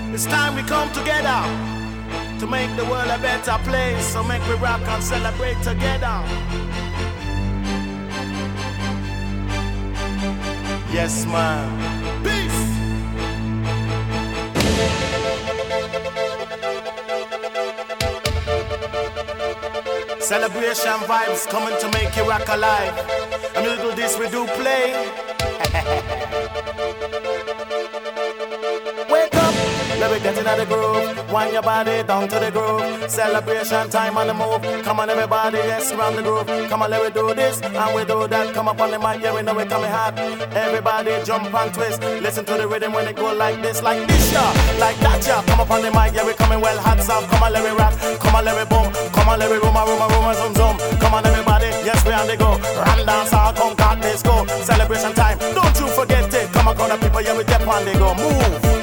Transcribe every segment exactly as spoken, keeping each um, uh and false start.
It's time we come together to make the world a better place. So make we rock and celebrate together. Yes, man. Peace. Celebration vibes coming to make you rock alive. And we do this, we do play. Wake up, let me get into the groove. Wind your body down to the groove. Celebration time on the move. Come on everybody, yes, round the groove. Come on, let me do this and we do that. Come up on the mic, yeah, we know we coming hot. Everybody jump and twist. Listen to the rhythm when it go like this, like this, yeah, like that, yeah. Come up on the mic, yeah, we coming well hot south. Come on, let me rock. Come on, let me boom. Come on, let me room, room, room, zoom, zoom. Come on everybody, yes, we on the go. Ram dance, all come, got this go. Celebration time, don't you forget it. Come on, crowd of people, yeah, we dip on the go. Move.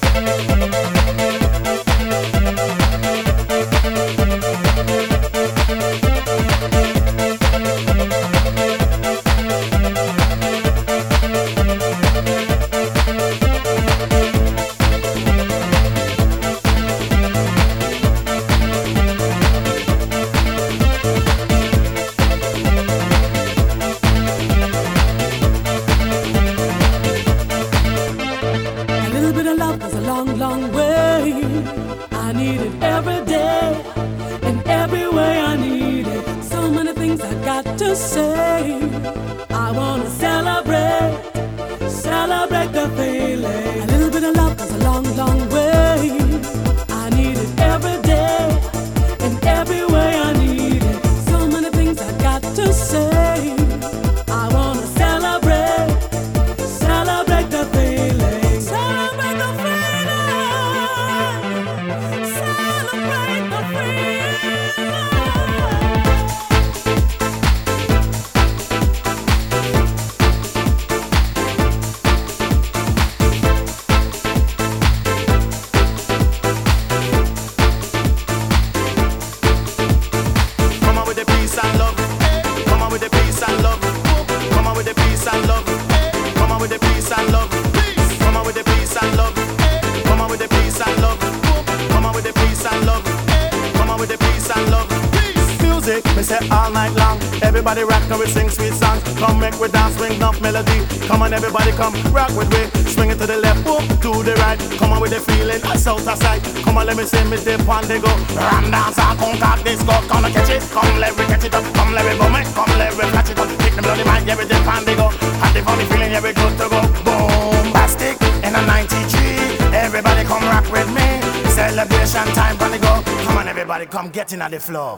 Everybody rock and we sing sweet songs. Come make we dance, swing up melody. Come on everybody come rock with me. Swing it to the left, boom, to the right. Come on with the feeling, that's out of sight. Come on let me see me dip on the go. Ram dance and contact this go. Come on catch it, come let me catch it up. Come let me boom it, come let me flash it up. Kick the bloody mic, yeah we dip on the go. Have the funny feeling, yeah we good to go. Boom, bastic in a ninety-three. Everybody come rock with me. Celebration time on the go. Come on everybody come get in on the floor.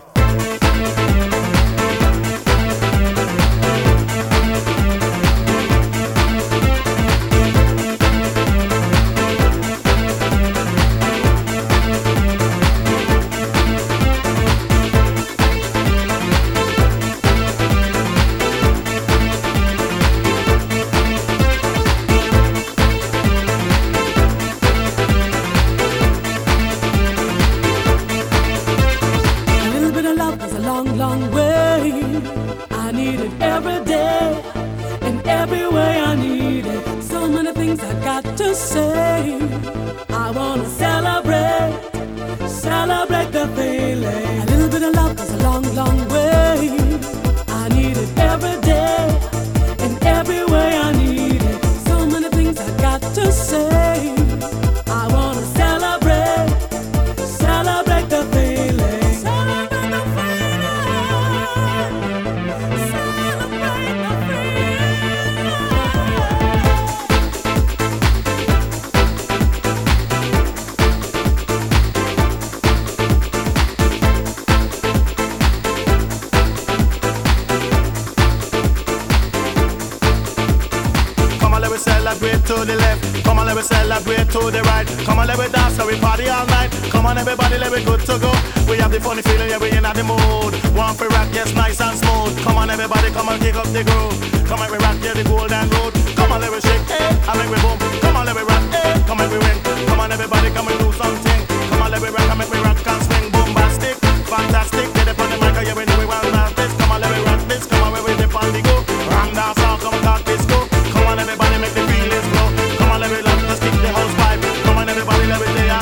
To the left, come on let me celebrate to the right. Come on let me dance so we party all night. Come on everybody let me good to go. We have the funny feeling, yeah we in the mood. One for rock, yes nice and smooth. Come on everybody come and kick up the groove. Come on we rock, yeah the golden road. Come on let me shake, eh, and make me boom. Come on let me rock, eh, come and we win. Come on everybody come and do something. Come on let me rock, and make me rock and swing. Bombastic, fantastic. Get up on the mic, yeah we know we want this. Come on let me rock this, come on we dip on the go. Ram dance all, come and talk this go. Come on everybody make the feelings flow. Come on let me love, just kick the house vibe. Come on everybody let me stay out.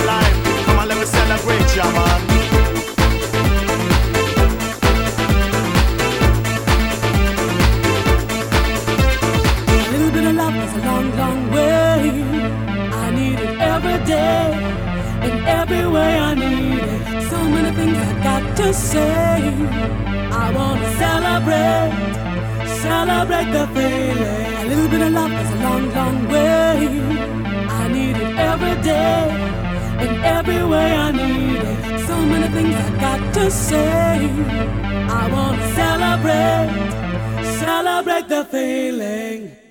is a long, long way. I need it every day, in every way I need it. So many things I got to say. I wanna celebrate, celebrate the feeling. A little bit of love is a long, long way. I need it every day, in every way I need it. So many things I got to say. I wanna celebrate, celebrate the feeling.